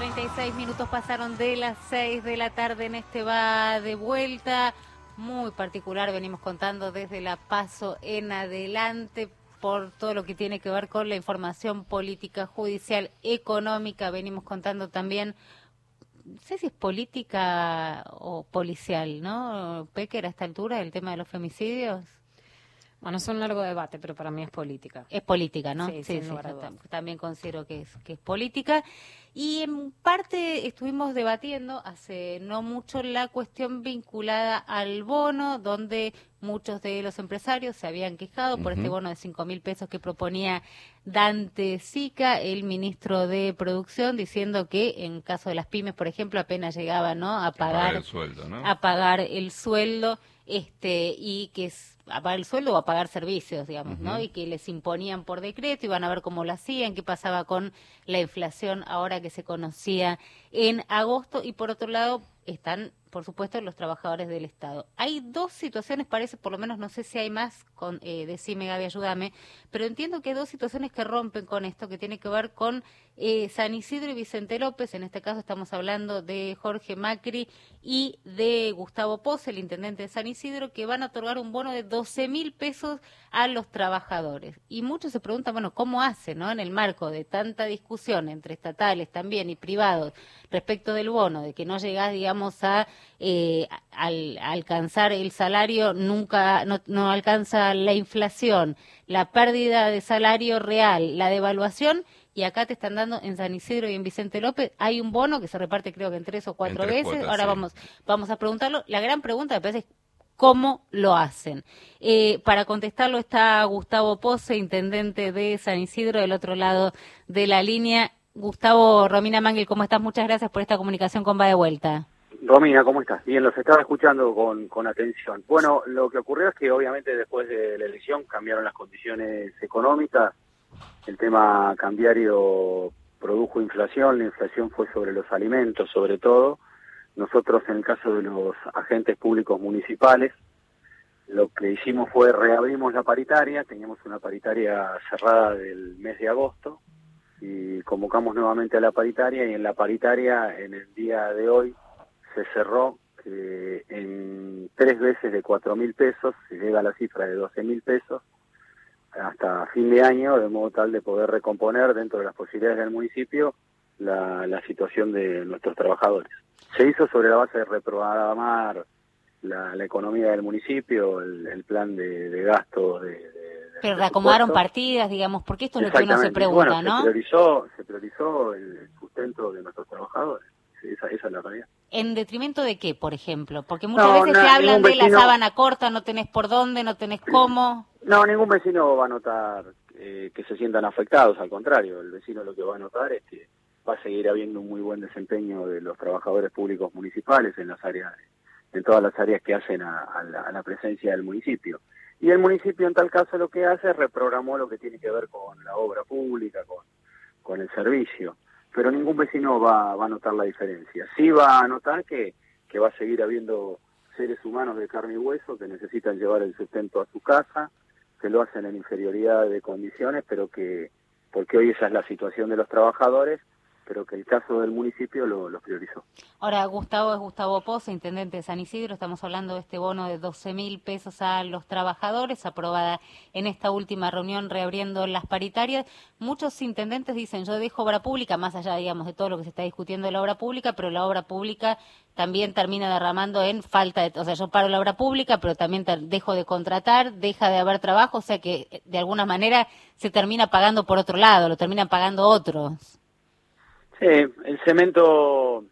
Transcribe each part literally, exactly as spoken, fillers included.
treinta y seis minutos pasaron de las seis de la tarde en este va de vuelta. Muy particular, venimos contando desde la Paso en adelante por todo lo que tiene que ver con la información política, judicial, económica. Venimos contando también, no sé si es política o policial, ¿no? Pecker, a esta altura, el tema de los femicidios. Bueno, es un largo debate, pero para mí es política. Es política, ¿no? Sí, Sí, sin sí, lugar a yo dudas. tam- también considero que es, que es política. Y en parte estuvimos debatiendo hace no mucho la cuestión vinculada al bono, donde muchos de los empresarios se habían quejado por este bono de cinco mil pesos que proponía Dante Sica, el ministro de Producción, diciendo que en caso de las pymes, por ejemplo, apenas llegaba, ¿no?, a pagar, pagar el sueldo, ¿no? a pagar el sueldo, este, y que es a pagar el sueldo o a pagar servicios, digamos, Uh-huh. ¿no? Y que les imponían por decreto, iban a ver cómo lo hacían, qué pasaba con la inflación ahora que se conocía en agosto. Y por otro lado están, por supuesto, los trabajadores del Estado. Hay dos situaciones, parece, por lo menos no sé si hay más, con, eh, decime Gaby, ayúdame, pero entiendo que hay dos situaciones que rompen con esto, que tiene que ver con eh, San Isidro y Vicente López. En este caso estamos hablando de Jorge Macri y de Gustavo Pose, el intendente de San Isidro, que van a otorgar un bono de doce mil pesos a los trabajadores. Y muchos se preguntan, bueno, ¿cómo hace, no? En el marco de tanta discusión entre estatales también y privados respecto del bono, de que no llegás, digamos, a, eh, al, a alcanzar el salario, nunca, no, no alcanza la inflación, la pérdida de salario real, la devaluación. Y acá te están dando en San Isidro y en Vicente López, hay un bono que se reparte creo que en tres o cuatro En tres veces. cuotas, Ahora sí. vamos, vamos a preguntarlo. La gran pregunta me parece es cómo lo hacen. Eh, para contestarlo está Gustavo Pose, intendente de San Isidro, del otro lado de la línea. Gustavo, Romina Mangel, ¿cómo estás? Muchas gracias por esta comunicación con Va de Vuelta. Romina, ¿cómo estás? Bien, los estaba escuchando con, con atención. Bueno, lo que ocurrió es que obviamente después de la elección cambiaron las condiciones económicas, el tema cambiario produjo inflación, la inflación fue sobre los alimentos sobre todo. Nosotros en el caso de los agentes públicos municipales, lo que hicimos fue reabrimos la paritaria, teníamos una paritaria cerrada del mes de agosto y convocamos nuevamente a la paritaria y en la paritaria en el día de hoy se cerró que en tres veces de cuatro mil pesos se llega a la cifra de doce mil pesos hasta fin de año, de modo tal de poder recomponer dentro de las posibilidades del municipio la, la situación de nuestros trabajadores. Se hizo sobre la base de reprogramar la, la economía del municipio, el, el plan de, de gasto de, de, Pero reacomodaron partidas, digamos, porque esto es lo que uno se pregunta, bueno, ¿no? Se priorizó, se priorizó el sustento de nuestros trabajadores. Esa, esa es la realidad. ¿En detrimento de qué, por ejemplo? Porque muchas No, veces na- se hablan ningún de la vecino- sábana corta, no tenés por dónde, no tenés cómo. No, ningún vecino va a notar eh, que se sientan afectados, al contrario, el vecino lo que va a notar es que va a seguir habiendo un muy buen desempeño de los trabajadores públicos municipales en las áreas, en todas las áreas que hacen a, a, la, a la presencia del municipio. Y el municipio en tal caso lo que hace es reprogramó lo que tiene que ver con la obra pública, con, con el servicio, pero ningún vecino va, va a notar la diferencia. Sí va a notar que, que va a seguir habiendo seres humanos de carne y hueso que necesitan llevar el sustento a su casa, que lo hacen en inferioridad de condiciones, pero que, porque hoy esa es la situación de los trabajadores, pero que el caso del municipio lo, lo priorizó. Ahora, Gustavo es Gustavo Pose, intendente de San Isidro. Estamos hablando de este bono de doce mil pesos a los trabajadores, aprobada en esta última reunión reabriendo las paritarias. Muchos intendentes dicen, yo dejo obra pública, más allá, digamos, de todo lo que se está discutiendo de la obra pública, pero la obra pública también termina derramando en falta de... O sea, yo paro la obra pública, pero también ter- dejo de contratar, deja de haber trabajo, o sea que de alguna manera se termina pagando por otro lado, lo terminan pagando otros. Sí, el cemento,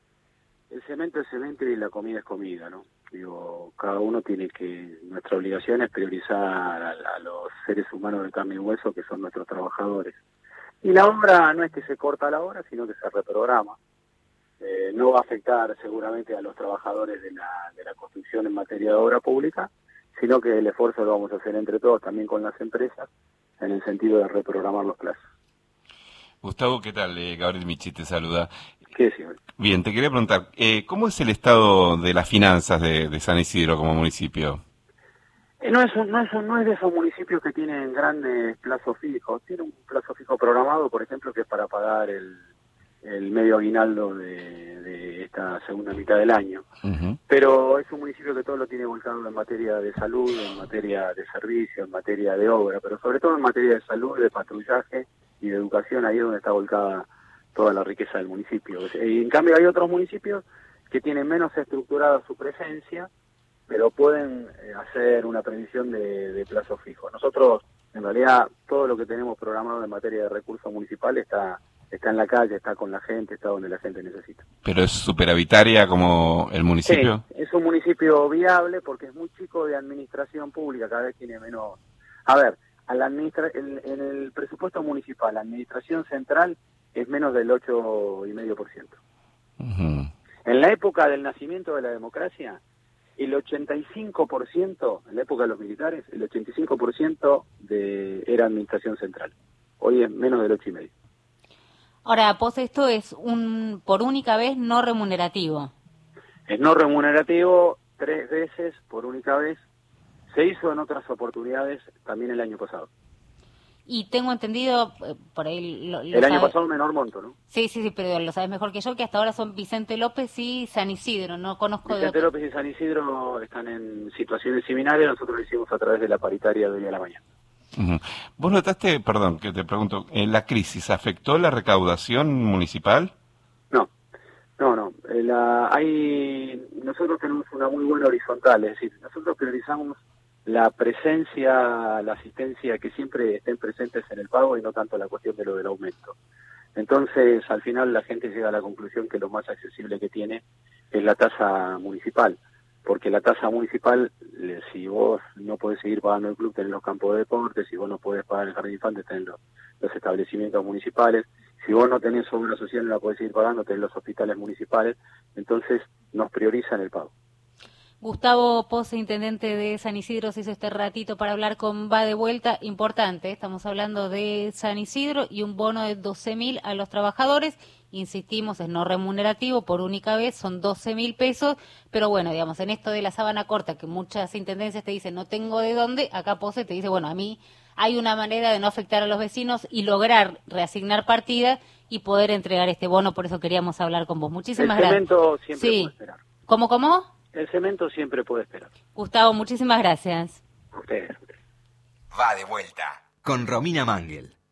el cemento es cemento y la comida es comida, ¿no? Digo, cada uno tiene que, nuestra obligación es priorizar a, a los seres humanos de carne y hueso que son nuestros trabajadores. Y la obra no es que se corta la obra, sino que se reprograma. Eh, no va a afectar seguramente a los trabajadores de la, de la construcción en materia de obra pública, sino que el esfuerzo lo vamos a hacer entre todos, también con las empresas, en el sentido de reprogramar los plazos. Gustavo, ¿qué tal? Eh, Gabriel Michi te saluda. ¿Qué decir? Bien, te quería preguntar, eh, ¿cómo es el estado de las finanzas de, de San Isidro como municipio? Eh, no, es un- no, es un- no es de esos municipios que tienen grandes plazos fijos. Tiene un plazo fijo programado, por ejemplo, que es para pagar el, el medio aguinaldo de, de esta segunda mitad del año. Uh-huh. Pero es un municipio que todo lo tiene volcado en materia de salud, en materia de servicio, en materia de obra, pero sobre todo en materia de salud, de patrullaje y de educación. Ahí es donde está volcada toda la riqueza del municipio. Y en cambio hay otros municipios que tienen menos estructurada su presencia, pero pueden hacer una previsión de, de plazo fijo. Nosotros, en realidad, todo lo que tenemos programado en materia de recursos municipales está está en la calle, está con la gente, está donde la gente necesita. ¿Pero es superavitaria como el municipio? Sí, es un municipio viable porque es muy chico de administración pública, cada vez tiene menos... A ver, a la administra... en, en el presupuesto municipal, la administración central es menos del ocho coma cinco por ciento. Uh-huh. En la época del nacimiento de la democracia, el ochenta y cinco por ciento, en la época de los militares, el ochenta y cinco por ciento de, era administración central. Hoy es menos del ocho coma cinco. Ahora, pues esto es un por única vez no remunerativo. Es no remunerativo tres veces por única vez. Se hizo en otras oportunidades también el año pasado. Y tengo entendido, eh, por ahí... Lo, lo el año sabe... pasado menor monto, ¿no? Sí, sí, sí, pero lo sabes mejor que yo, que hasta ahora son Vicente López y San Isidro, no conozco Vicente de... López y San Isidro están en situaciones similares, nosotros lo hicimos a través de la paritaria de hoy a la mañana. Uh-huh. ¿Vos notaste, perdón, que te pregunto, ¿en la crisis afectó la recaudación municipal? No, no, no. Eh, la, hay, nosotros tenemos una muy buena horizontal, es decir, nosotros priorizamos la presencia, la asistencia, que siempre estén presentes en el pago y no tanto la cuestión de lo del aumento. Entonces, al final la gente llega a la conclusión que lo más accesible que tiene es la tasa municipal. Porque la tasa municipal, si vos no podés seguir pagando el club, tenés los campos de deporte, si vos no podés pagar el jardín de infantes, tenés los, los establecimientos municipales, si vos no tenés obra social, no la podés seguir pagando, tenés los hospitales municipales, entonces nos priorizan el pago. Gustavo Pose, intendente de San Isidro, se hizo este ratito para hablar con Va de Vuelta, importante, estamos hablando de San Isidro y un bono de doce mil a los trabajadores, insistimos, es no remunerativo, por única vez son doce mil pesos, pero bueno, digamos, en esto de la sábana corta, que muchas intendencias te dicen no tengo de dónde, acá Pose te dice, bueno, a mí hay una manera de no afectar a los vecinos y lograr reasignar partida y poder entregar este bono, por eso queríamos hablar con vos. Muchísimas gracias. El cemento siempre sí. puede esperar. ¿Cómo, cómo? El cemento siempre puede esperar. Gustavo, muchísimas gracias. Ustedes. Va de Vuelta con Romina Mangel.